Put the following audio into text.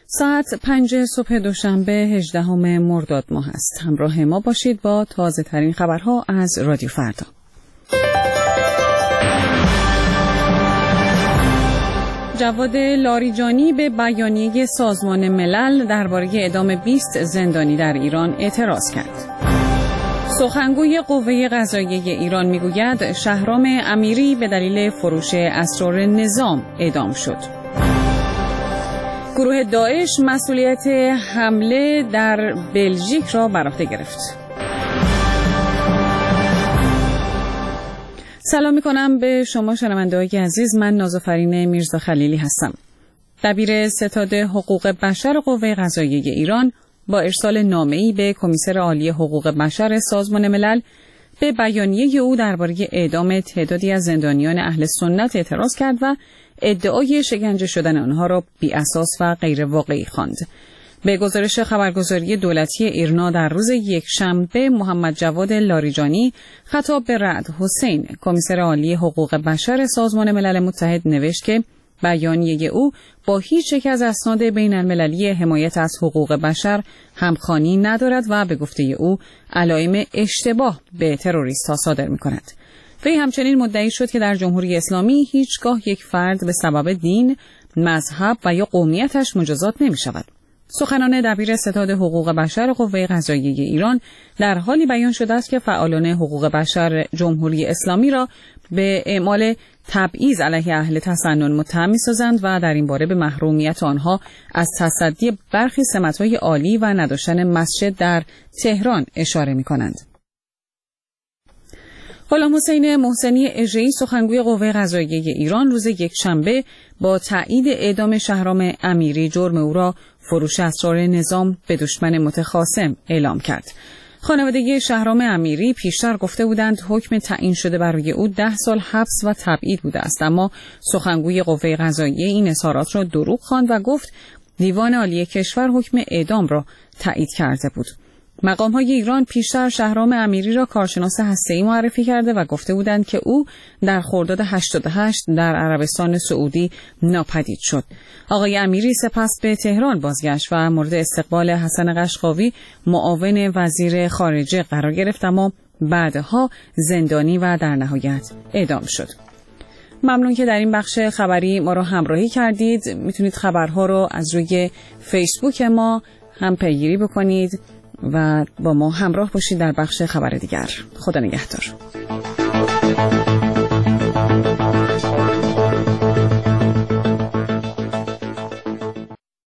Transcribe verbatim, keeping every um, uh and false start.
ساعت پنج صبح دوشنبه هجدهم مرداد ماه است. همراه ما باشید با تازه ترین خبرها از رادیو فردا. جواد لاریجانی به بیانیه سازمان ملل درباره اعدام بیست زندانی در ایران اعتراض کرد. سخنگوی قوه قضاییه ایران میگوید شهرام امیری به دلیل فروش اسرار نظام اعدام شد. گروه داعش مسئولیت حمله در بلژیک را بر عهده گرفت. سلام می‌کنم به شما شنونده‌های عزیز. من نازافرین میرزا خلیلی هستم. دبیر ستاد حقوق بشر قوه قضاییه ایران با ارسال نامه‌ای به کمیسر عالی حقوق بشر سازمان ملل به بیانیه او درباره اعدام تعدادی از زندانیان اهل سنت اعتراض کرد و ادعای شکنجه شدن آنها را بی اساس و غیر واقعی خواند. به گزارش خبرگزاری دولتی ایرنا در روز یکشنبه، محمد جواد لاریجانی خطاب به رعد حسین، کمیسر عالی حقوق بشر سازمان ملل متحد نوشت که بیانیه او با هیچ یک از اسناد بین المللی حمایت از حقوق بشر همخوانی ندارد و به گفته او علائم اشتباه به تروریست‌ها صادر می‌کند. وی همچنین مدعی شد که در جمهوری اسلامی هیچگاه یک فرد به سبب دین، مذهب و یا قومیتش مجازات نمی‌شود. سخنان دبیر ستاد حقوق بشر قوه قضاییه ایران در حالی بیان شده است که فعالان حقوق بشر جمهوری اسلامی را به اعمال تبعیض علیه اهل تسنن متهم می‌سازند و در این باره به محرومیت آنها از تصدی برخی سمت‌های عالی و نداشتن مسجد در تهران اشاره می‌کنند. غلام حسین محسنی اژه‌ای سخنگوی قوه قضاییه ایران روز یکشنبه با تایید اعدام شهرام امیری جرم او را فروش اسرار نظام به دشمن متخاصم اعلام کرد. خانواده شهرام امیری پیشتر گفته بودند حکم تعیین شده برای او ده سال حبس و تبعید بوده است، اما سخنگوی قوه قضاییه این اظهارات را دروغ خواند و گفت دیوان عالی کشور حکم اعدام را تایید کرده بود. مقام‌های ایران پیشتر شهرام امیری را کارشناس هسته‌ای معرفی کرده و گفته بودند که او در خرداد هشتاد و هشت در عربستان سعودی ناپدید شد. آقای امیری سپس به تهران بازگشت و مورد استقبال حسن قشقاوی معاون وزیر خارجه قرار گرفت، اما بعدها زندانی و در نهایت اعدام شد. ممنون که در این بخش خبری ما را همراهی کردید. میتونید خبرها رو از روی فیسبوک ما هم پیگیری بکنید و با ما همراه باشید در بخش خبر دیگر. خدا نگهدار.